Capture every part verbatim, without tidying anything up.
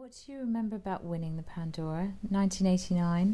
What do you remember about winning the Pandora, nineteen eighty-nine?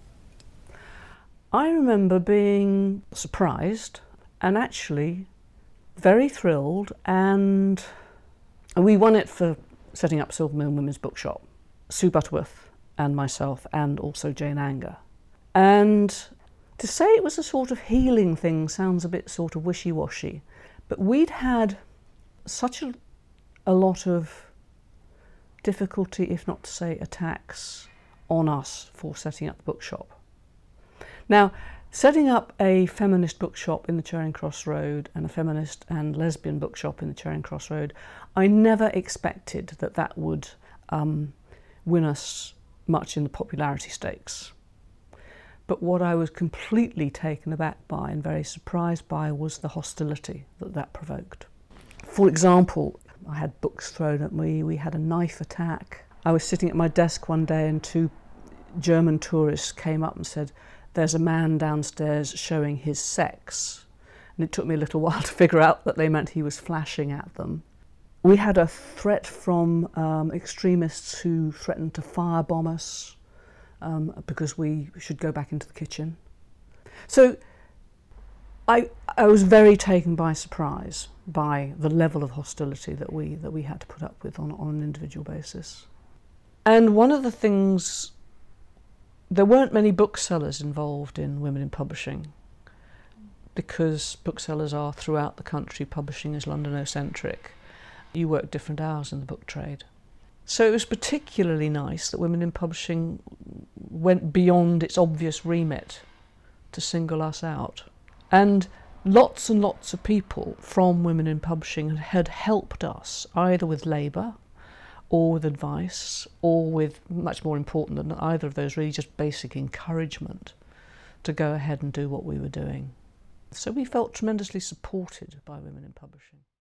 I remember being surprised and actually very thrilled, and we won it for setting up Silver Mill Women's Bookshop. Sue Butterworth and myself, and also Jane Anger. And to say it was a sort of healing thing sounds a bit sort of wishy-washy, but we'd had such a, a lot of difficulty, if not to say attacks, on us for setting up the bookshop. Now, setting up a feminist bookshop in the Charing Cross Road and a feminist and lesbian bookshop in the Charing Cross Road, I never expected that that would um, win us much in the popularity stakes. But what I was completely taken aback by and very surprised by was the hostility that that provoked. For example, I had books thrown at me, we had a knife attack. I was sitting at my desk one day and two German tourists came up and said, "There's a man downstairs showing his sex." And it took me a little while to figure out that they meant he was flashing at them. We had a threat from um, extremists who threatened to firebomb us um, because we should go back into the kitchen. So I, I was very taken by surprise by the level of hostility that we that we had to put up with on, on an individual basis. And one of the things, there weren't many booksellers involved in Women in Publishing, because booksellers are throughout the country, publishing is Londoner-centric. You work different hours in the book trade. So it was particularly nice that Women in Publishing went beyond its obvious remit to single us out. And lots and lots of people from Women in Publishing had helped us, either with labour or with advice, or with, much more important than either of those, really just basic encouragement to go ahead and do what we were doing. So we felt tremendously supported by Women in Publishing.